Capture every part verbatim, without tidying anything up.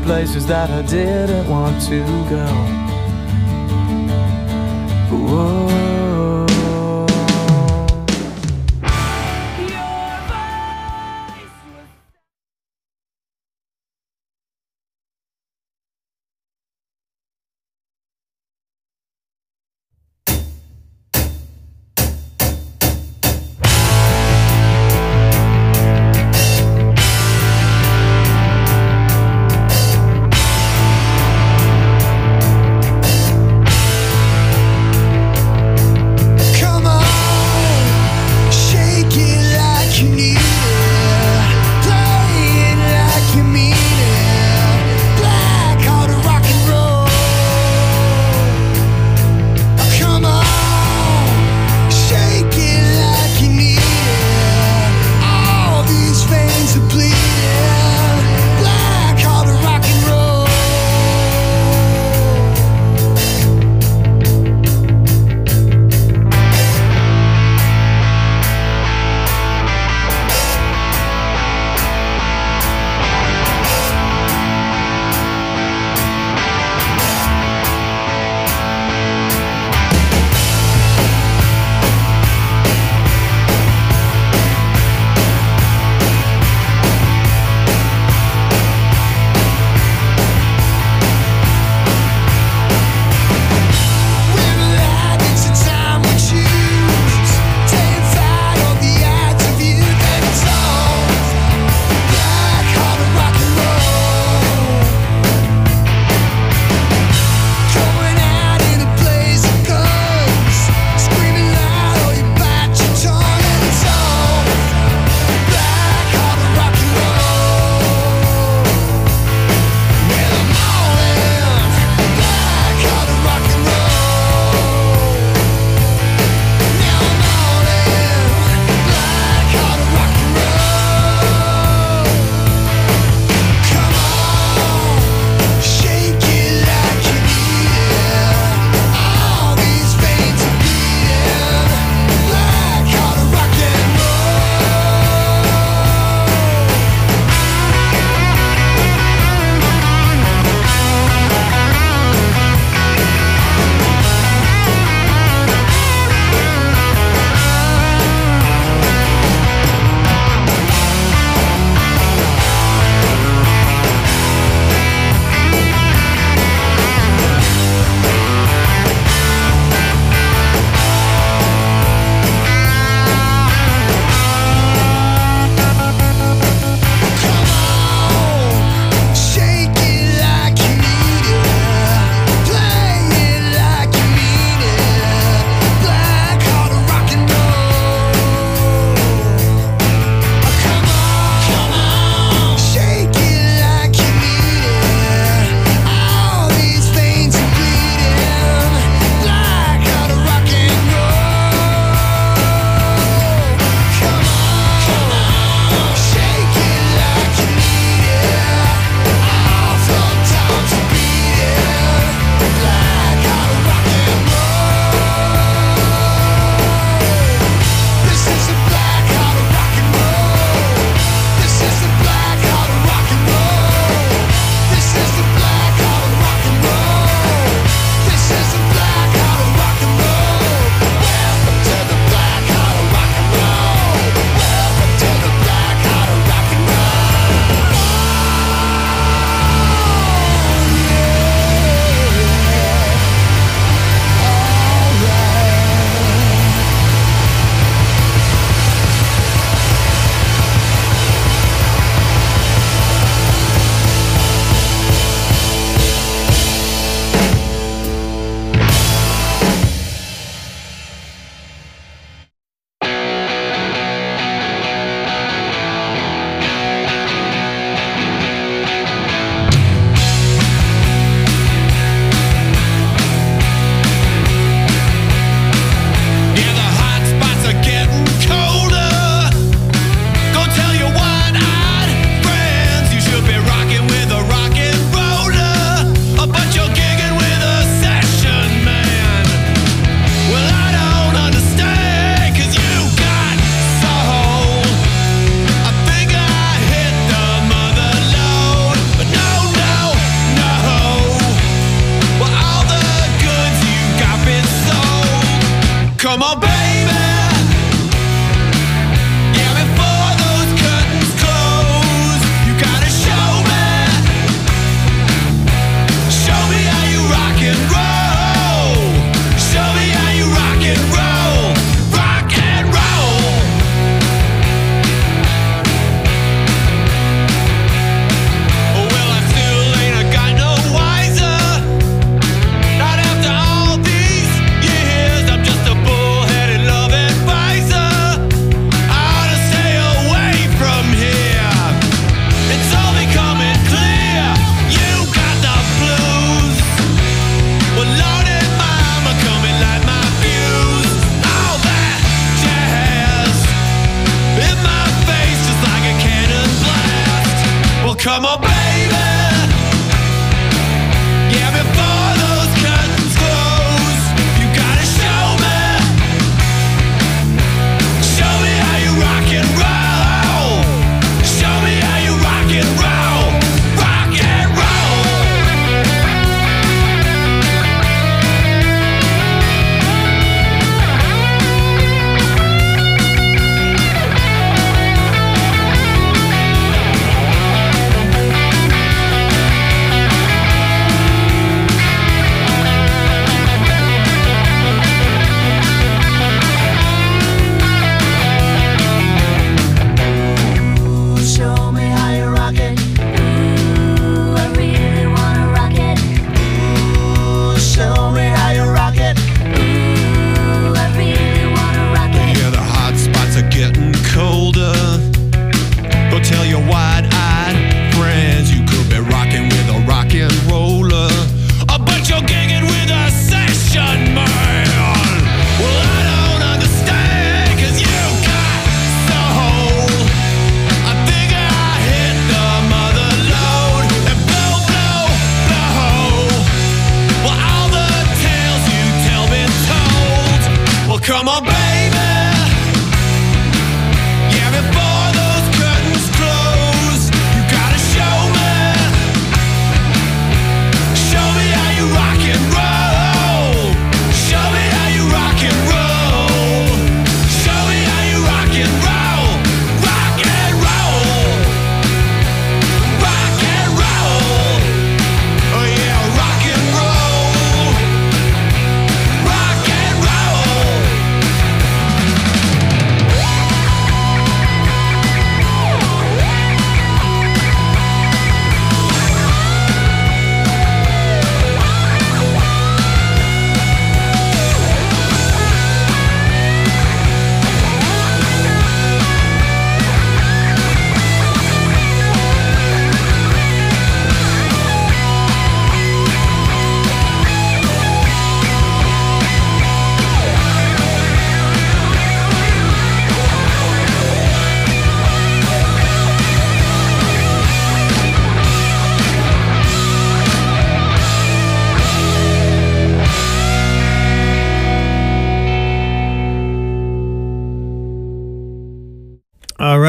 places that I didn't want to go. Whoa.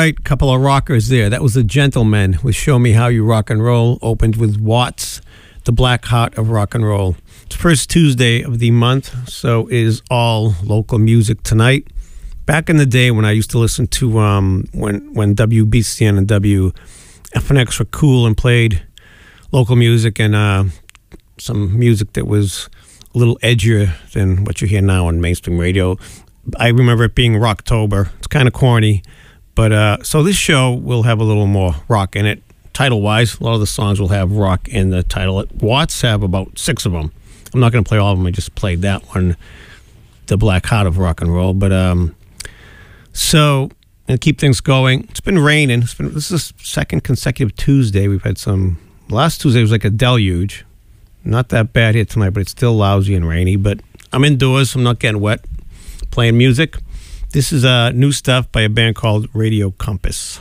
right, couple of rockers there. That was The Gentlemen with Show Me How You Rock and Roll. Opened with Watts, the Black Heart of Rock and Roll. It's first Tuesday of the month, so it is all local music tonight. Back in the day when I used to listen to, um, when, when W B C N and W F N X were cool and played local music and uh, some music that was a little edgier than what you hear now on mainstream radio. I remember it being Rocktober. It's kind of corny. But uh, so this show will have a little more rock in it. Title-wise, a lot of the songs will have rock in the title. Watts have about six of them. I'm not going to play all of them. I just played that one, The Black Heart of Rock and Roll. But um, so, and keep things going. It's been raining. It's been, this is the second consecutive Tuesday. We've had some, last Tuesday was like a deluge. Not that bad here tonight, but it's still lousy and rainy. But I'm indoors. I'm not getting wet. Playing music. This is uh, new stuff by a band called Radio Compass.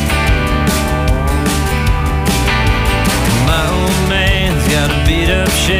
Shit.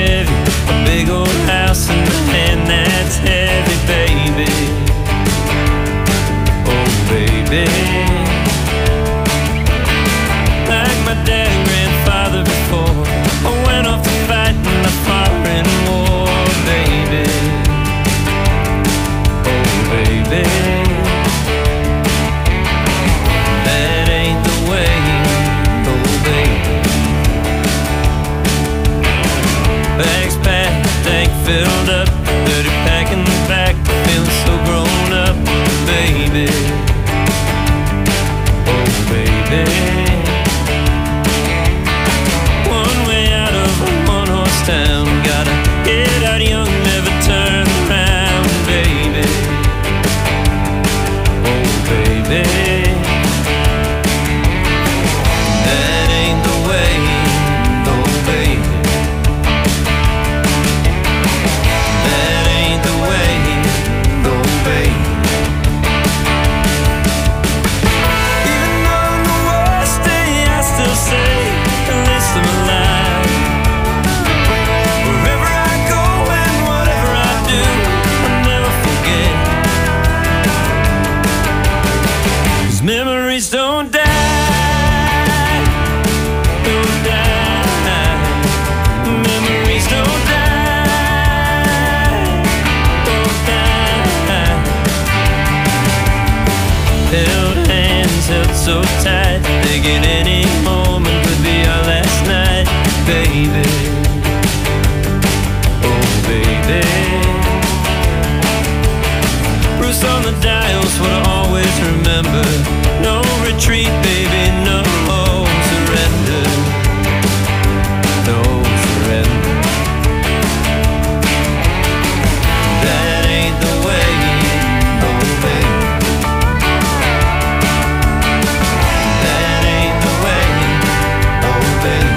so tight, thinking any moment could be our last night, baby. Oh, baby. Bruce on the dial's what I always remember. No retreat, baby, no surrender. No surrender. That ain't the way, oh baby. That ain't the way, oh baby.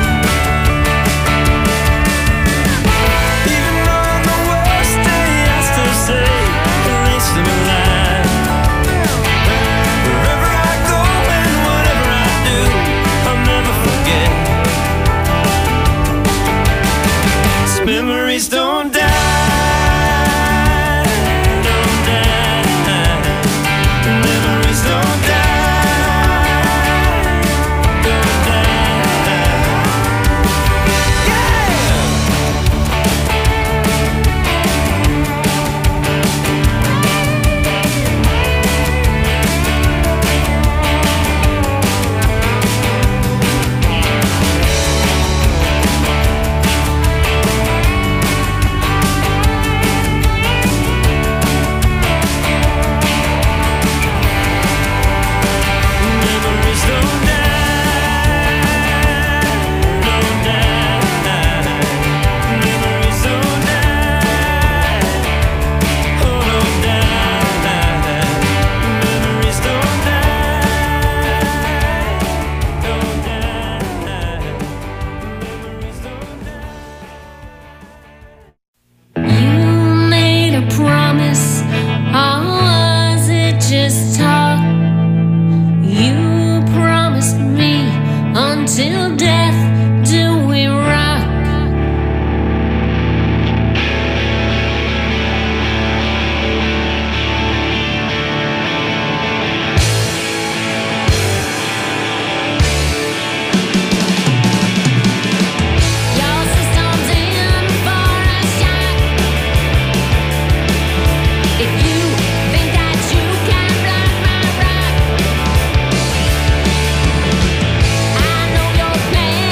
Even on the worst day I still say, at least I'm alive. Wherever I go and whatever I do, I'll never forget. These memories don't die. Till death do we rock. Your system's in for a shot. If you think that you can block my rock, I know your plan.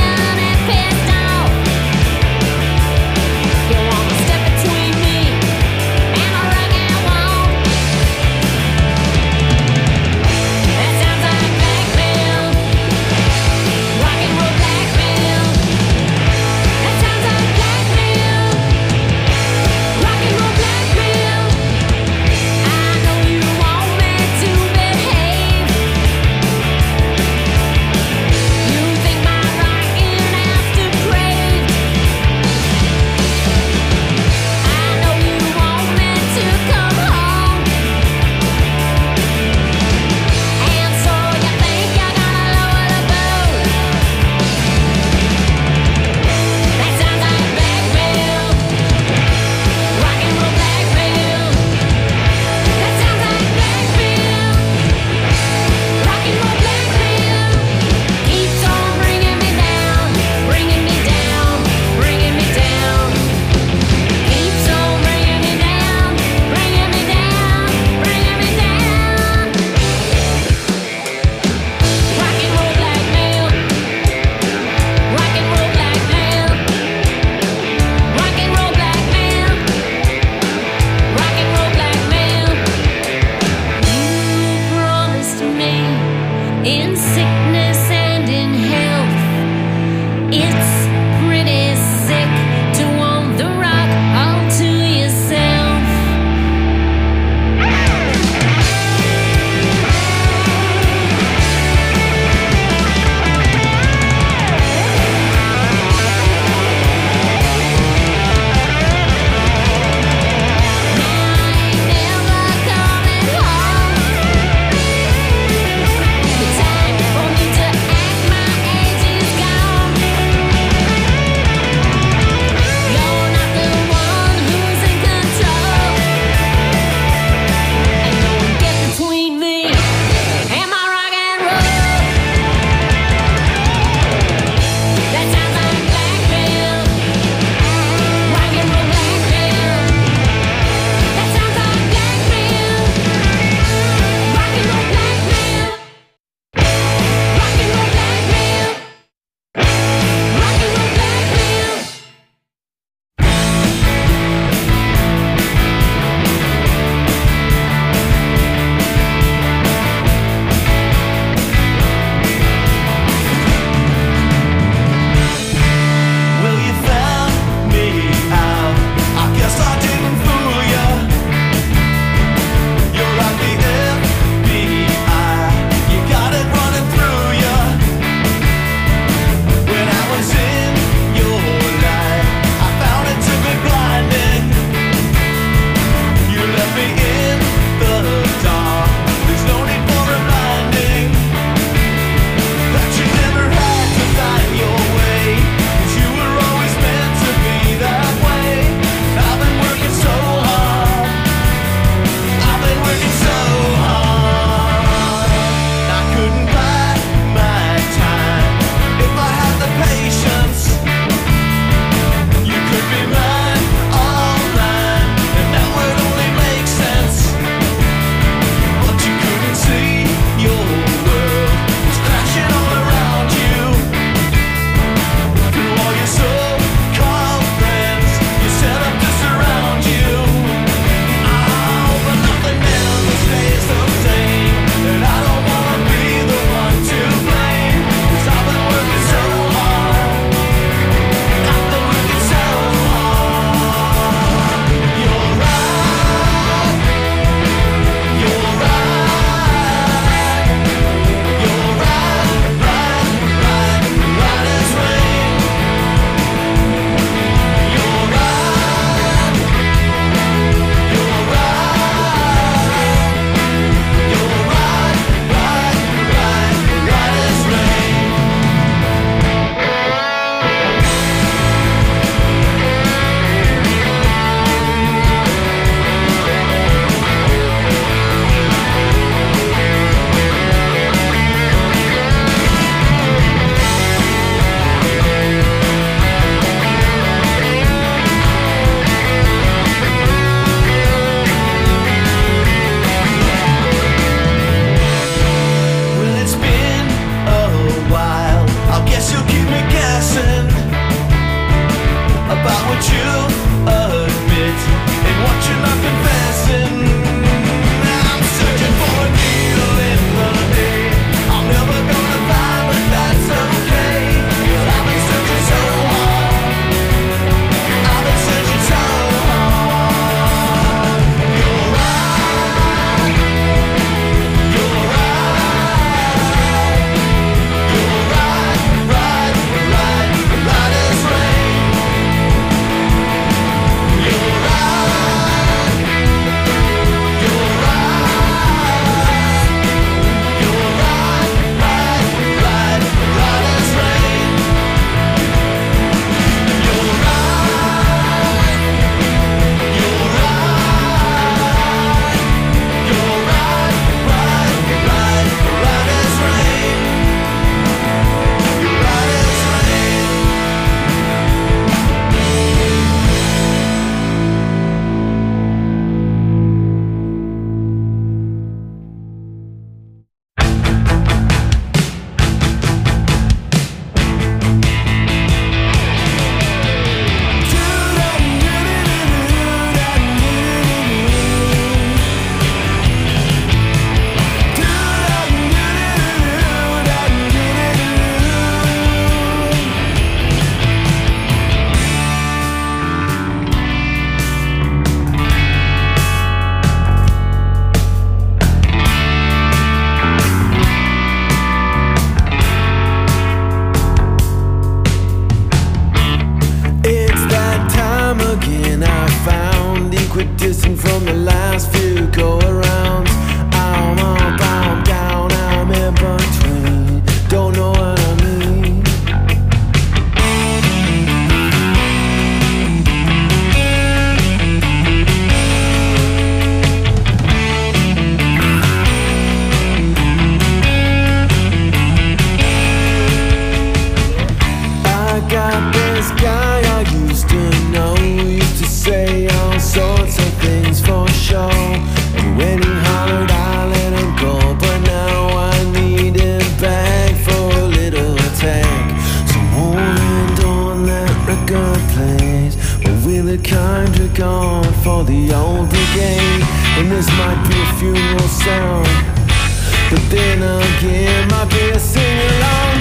this guy I used to know used to say all sorts of things for show. And when he hollered, I let him go. But now I need him back for a little attack. So hold on that record plays, but with a kind regard for the old brigade. And this might be a funeral sound, but then again might be a sing-along.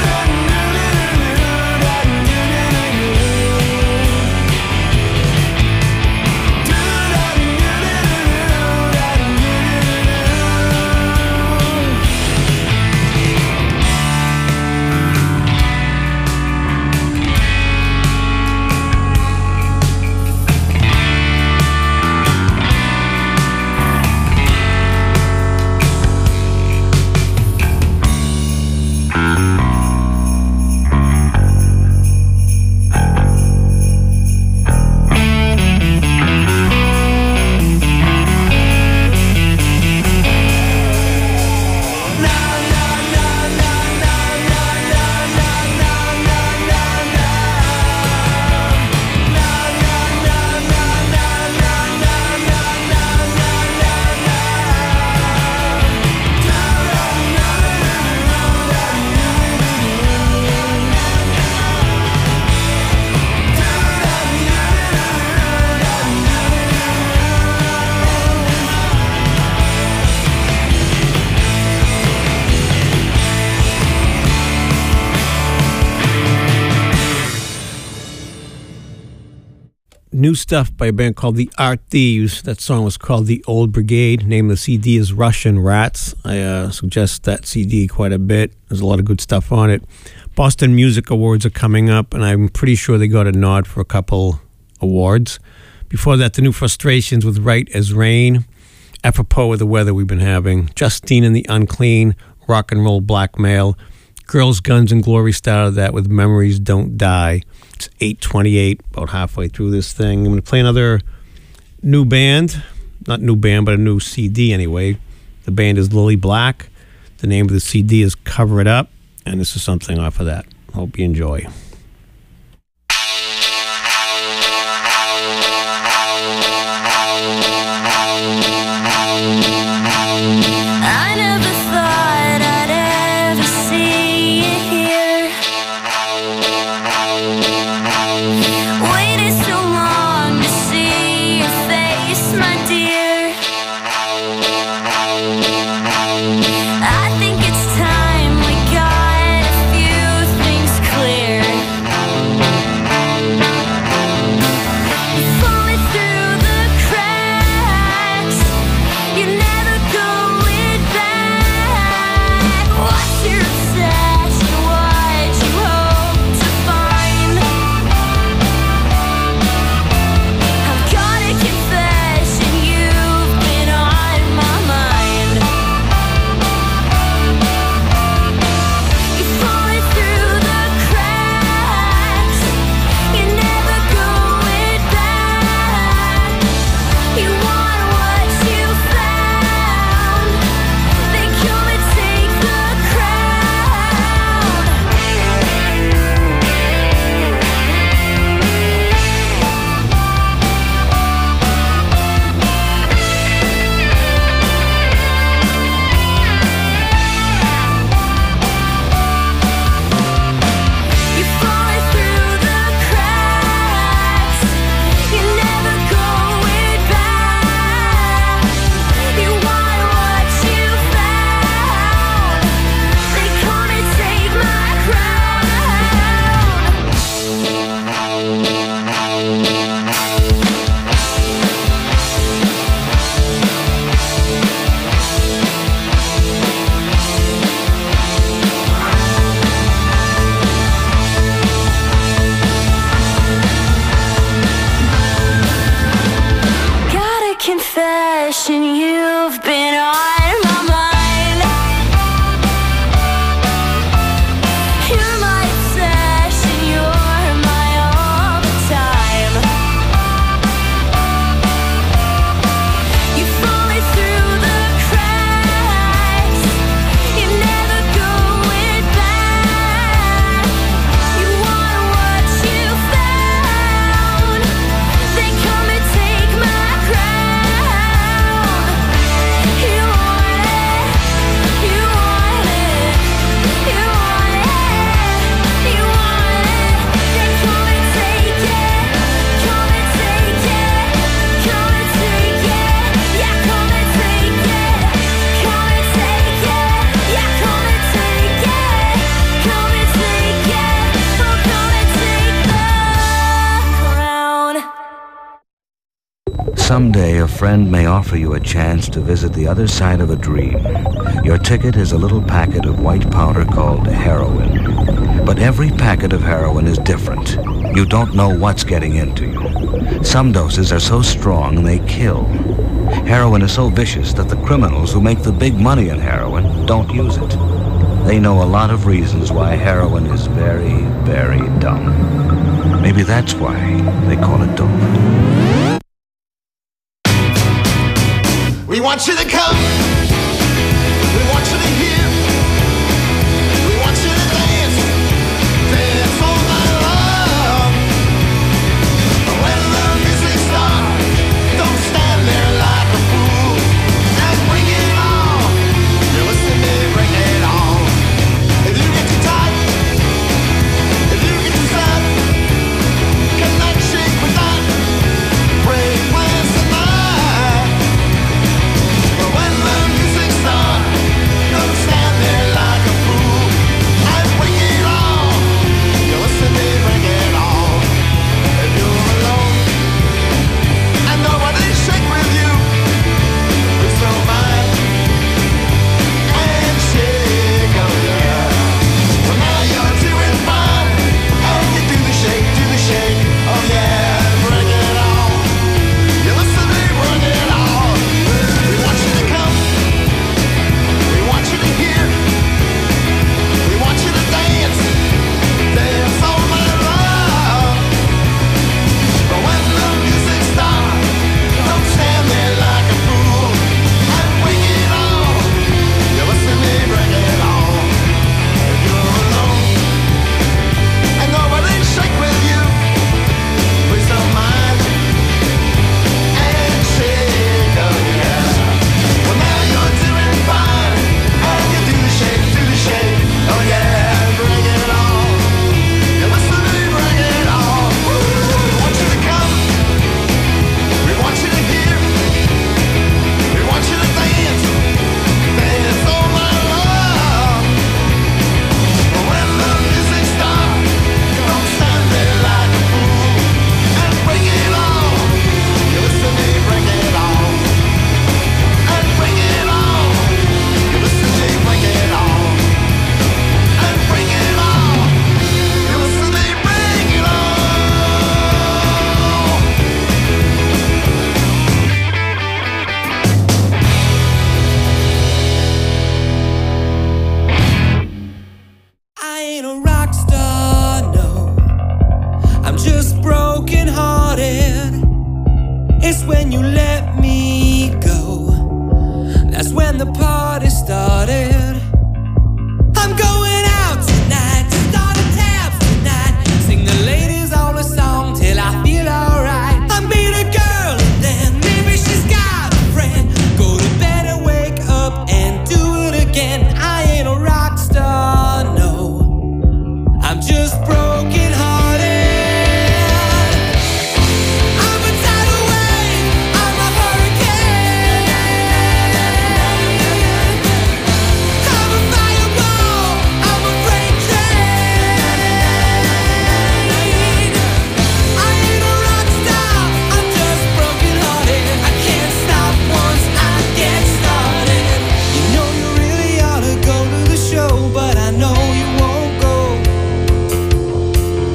New stuff by a band called The Art Thieves. That song was called The Old Brigade. Name of the C D is Russian Rats. I uh, suggest that C D quite a bit. There's a lot of good stuff on it. Boston Music Awards are coming up, and I'm pretty sure they got a nod for a couple awards. Before that, the new Frustrations with Right as Rain. Apropos of the weather we've been having. Justine and the Unclean, Rock and Roll Blackmail. Girls, Guns, and Glory started that with Memories Don't Die. It's eight twenty-eight, about halfway through this thing. I'm going to play another new band. Not new band, but a new C D anyway. The band is Lily Black. The name of the C D is Cover It Up. And this is something off of that. Hope you enjoy. I never thought I'd ever see you here. Waited so long to see your face, my dear. I think it's time we got a few things clear. Someday, a friend may offer you a chance to visit the other side of a dream. Your ticket is a little packet of white powder called heroin. But every packet of heroin is different. You don't know what's getting into you. Some doses are so strong they kill. Heroin is so vicious that the criminals who make the big money in heroin don't use it. They know a lot of reasons why heroin is very, very dumb. Maybe that's why they call it dope. We want you to come. We want you to hear. We want you to dance. Dance all night long. When the music starts, don't stand there like a fool. And bring it on. You listen to me, bring it on. If you get too tight, if you get too sad, cannot shake with that. Break plans tonight. When the music starts, don't stand there like a fool. I bring it on. You listen to me, bring it on. If you're alone and nobody shake with you, please don't mind and shake, oh yeah. Well, now you're doing fine and you do the shake, do the shake, oh yeah. Bring it on. You listen to me, bring it on. We want you to come. We want you to hear. We want you to dance. Dance all night long. But when the music starts, don't stand there like a fool. And bring it on. You listen to me, bring it on. If you're alone and nobody shake with you, please don't mind and shake, oh yeah. Well, now you're doing fine and you do the shake, do the shake, oh yeah. Bring it on. You listen to me, bring it on. We want you to come. We want you to hear. We want you to dance. Dance all night long. But when the music starts, don't stand there like a fool. And bring it on. You listen to me, bring it on. And bring it on. You listen to me, bring it on. And bring it on. You listen to me, bring it on. I ain't a rock star, no. I'm just broken hearted. It's when you let me go. That's when the party started. I'm going out tonight to start a tab tonight. Sing the ladies all a song till I feel alright. I meet a girl and then maybe she's got a friend. Go to bed and wake up and do it again. I ain't a rock star, no. I'm just broken hearted. I'm a tidal wave, I'm a hurricane. I'm a fireball, I'm a freight train. I ain't a rock star, I'm just broken hearted. I can't stop once I get started. You know you really ought to go to the show, but I know you won't go.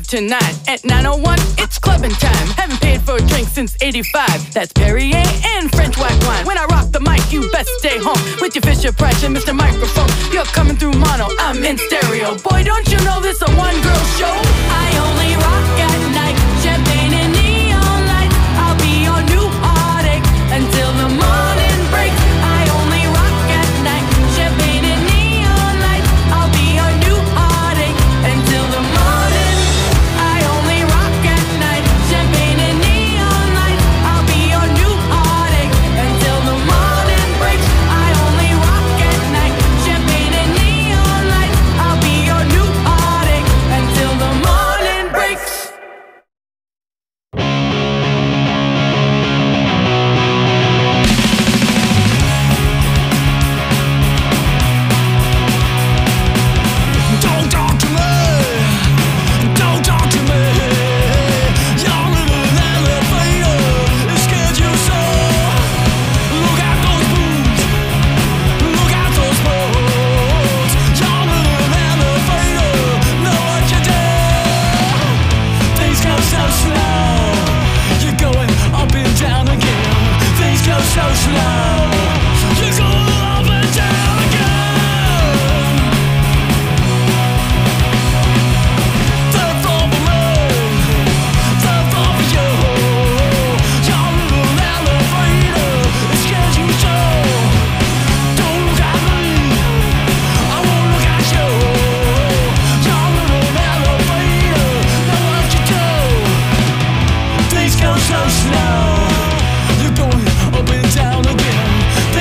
tonight. At nine oh one, it's clubbing time. Haven't paid for a drink since eighty-five. That's Perrier and French white wine. When I rock the mic, you best stay home with your Fisher Price and Mister Microphone. You're coming through mono, I'm in stereo. Boy, don't you know this a one-girl show? I only rock at night. Champagne and neon lights. I'll be your new heartache until the morning breaks. I only rock at night. Champagne and neon lights. I'll be your new heartache until the morning. I only rock at night. Champagne and neon lights. I'll be your new heartache until the morning breaks. I only rock at night. Champagne and neon lights. I'll be your new heartache until the morning breaks. Don't talk to me, don't talk to me. Your little elevator, it scared you so. Look out those boobs, look out those boats. Your little elevator, know what you do. Things go so slow, you're going up and down again. Things go so slow, you're going up and down again. Third floor for me, third floor for you. Your little elevator, it scares you so. Don't look at me, I won't look at you. Your little elevator, know what you do. Things go so slow, you're going up and down again.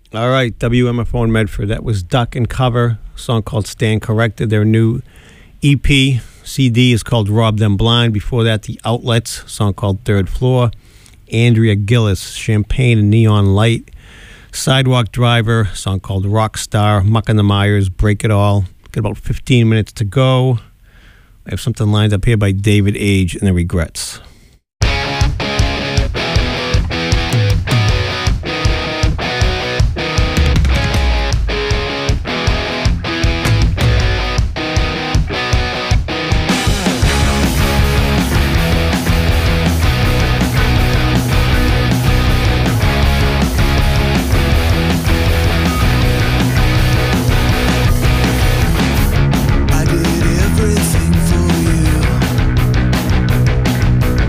All right, W M F O in Medford. That was Duck and Cover, a song called Stand Corrected. Their new E P, C D is called Rob Them Blind. Before that, The Outlets, a song called Third Floor. Andrea Gillis, Champagne and Neon Light. Sidewalk Driver, a song called Rockstar. Muck and the Myers, Break It All. Got about fifteen minutes to go. I have something lined up here by David Age and the Regrets. I did everything for you.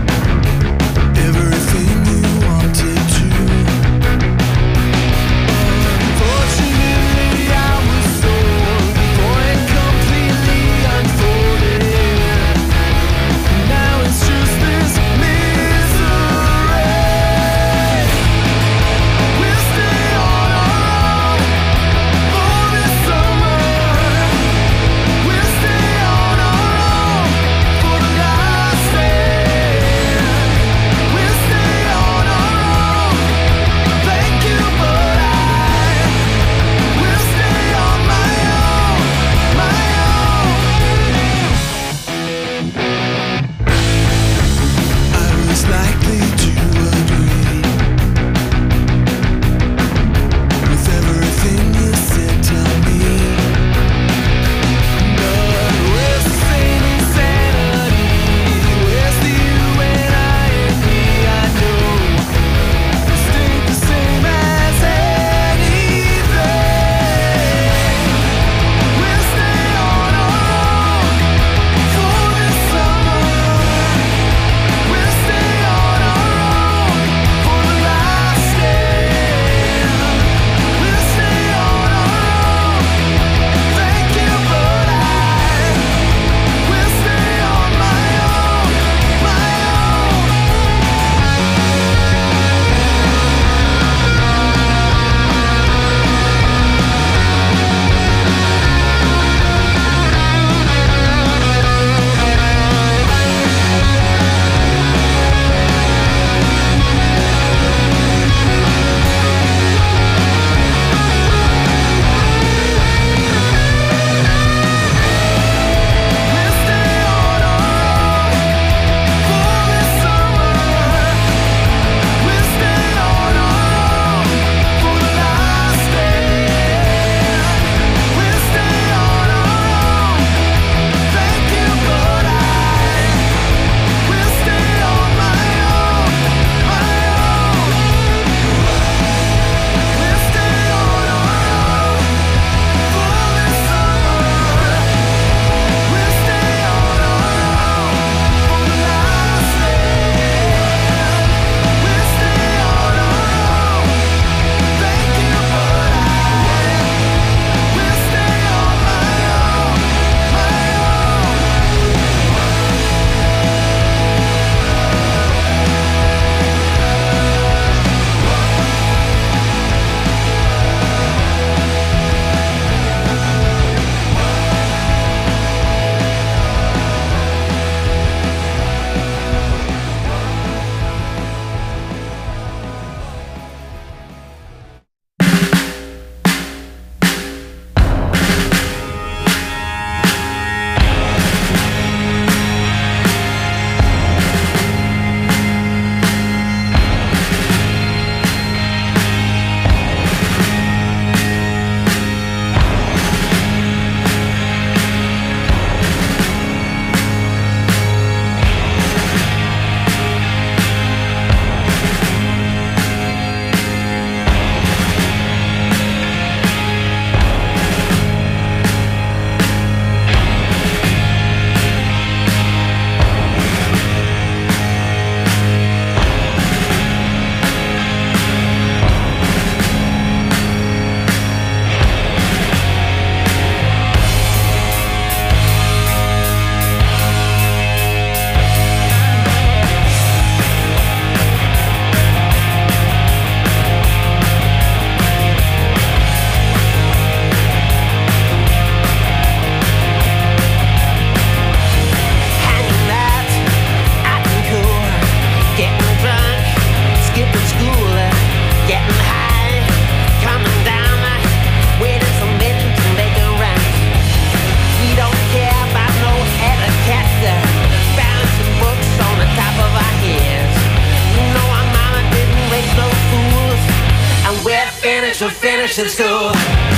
finished with finishing school.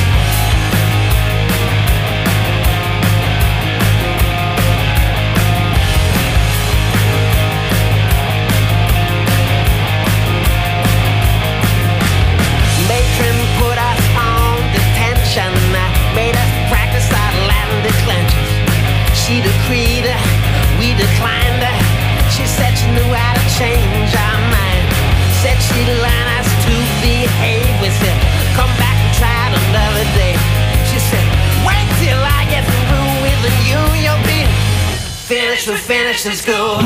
Matron put us on detention, made us practice our Latin declensions. She decreed, we declined. She said she knew how to change our mind. Said she'd learn us to behave. We said, come back and try it another day. She said, wait till I get through with you. You'll be finished with finishing school.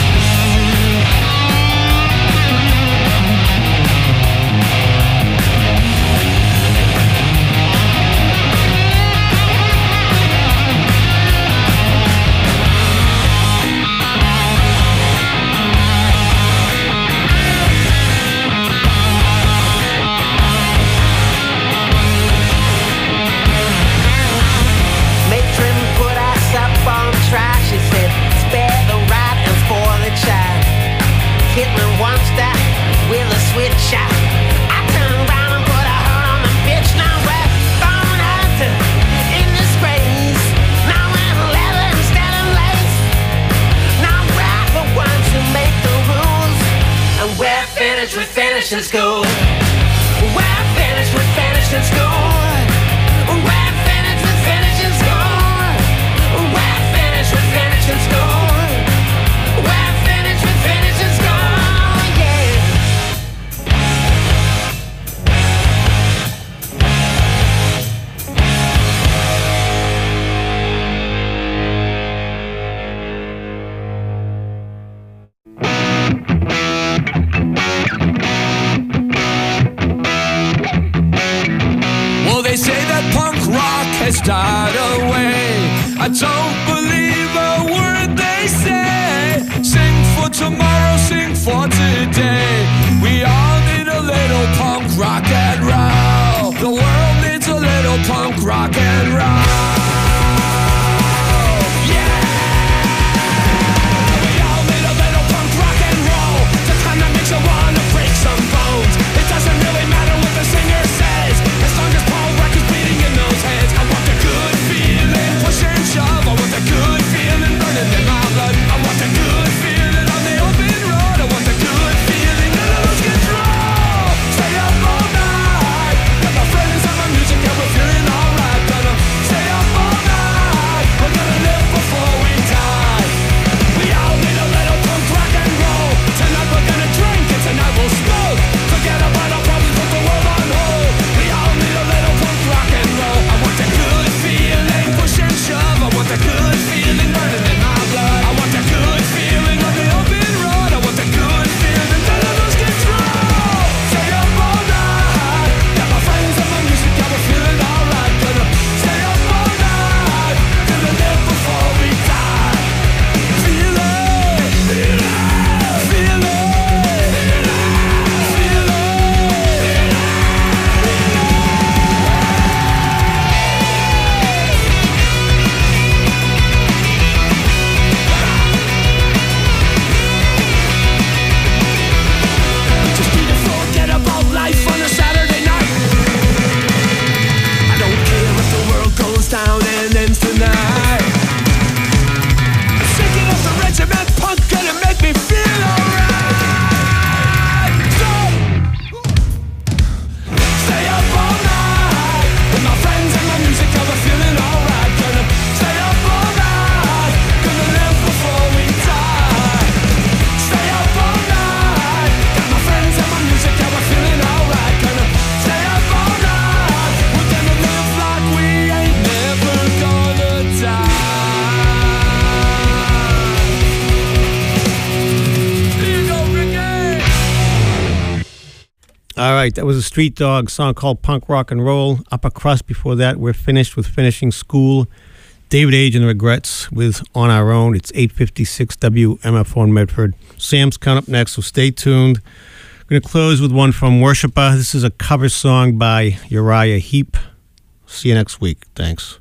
Hit me one step with a switch shot. I turned around and put a hurt on the bitch. Now we're thrown out in disgrace. Now we're leather instead of lace. Now we're the ones who make the rules, and we're finished with finishing school. We're finished with finishing school. We're finished with finishing school. We're finished with finishing school. We're finished with finishing school. They say that punk rock has died away. I don't believe a word they say. Sing for tomorrow, sing for today. We all need a little punk rock and roll. The world needs a little punk rock and roll. Yeah! We all need a little punk rock and roll. The kind that makes you wanna break some bones. It doesn't really matter what the singer says, as long as Paul Record's beating in those heads. I want the good feeling, push and shove. I want the good feeling burning in my blood. I want the good feeling on the open road. I want the good feeling that I lose control. Stay up all night, got my friends and my music, and we're feeling alright. Gonna stay up all night, we're gonna live before we die. We all need a little punk rock and roll. Tonight we're gonna drink and tonight we'll smoke. Forget about our problems, put the world on hold. We all need a little punk rock and roll. I want the good feeling, push and shove. I want the good feeling burning in my blood. I want the good feeling on the open road. I want the good feeling that I lose control. Stay up all night, got my friends and my music, and we're feeling alright. Gonna stay up all night, gonna live before we die. Feel it, feel it, feel it. Just need to forget about life on a Saturday night. I don't care if the world goes down and ends tonight. Shaking off the regiment, punk gonna make me feel alright. So, stay up all night with my friends and my music, and we're feeling alright. Gonna stay up all night, gonna live before we die. Stay up all night, got my friends and my music, and we're feeling alright. Gonna stay up all night, we're gonna live like we ain't never gonna die. Here you go, Ricky. All right, that was a Street Dog song called Punk Rock and Roll. Upper Crust before that. We're finished with finishing school. David Age and the Regrets with On Our Own. It's eight fifty-six W M F one Medford. Sam's coming up next, so stay tuned. We're going to close with one from Worshipper. This is a cover song by Uriah Heep. See you next week. Thanks.